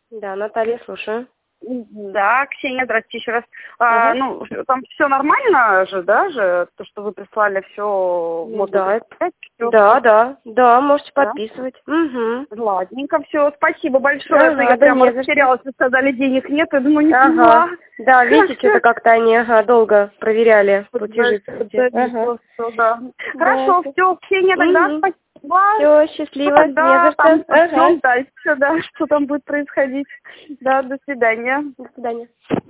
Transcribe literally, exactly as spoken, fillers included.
Да, Наталья, слушаю. Да, Ксения, здравствуйте еще раз. А, Угу. ну, там все нормально же, да, же? То, что вы прислали, все Ну, можно да, прочитать, всё да, будет, да, да, можете да? подписывать. Угу. Ладненько, все, спасибо большое, а то Ага, я да прямо не за что. растерялась, вы сказали, денег нет, я думаю, не Ага. поняла. Да, видите, что-то как-то они ага, долго проверяли платежи, кстати. Ага. Да. Да. Хорошо, все, Ксения, тогда Угу. спасибо. Все, Ну, счастливо, не тогда за там что. Ага. ждем дальше, да, что там будет происходить. Да, до свидания. До свидания.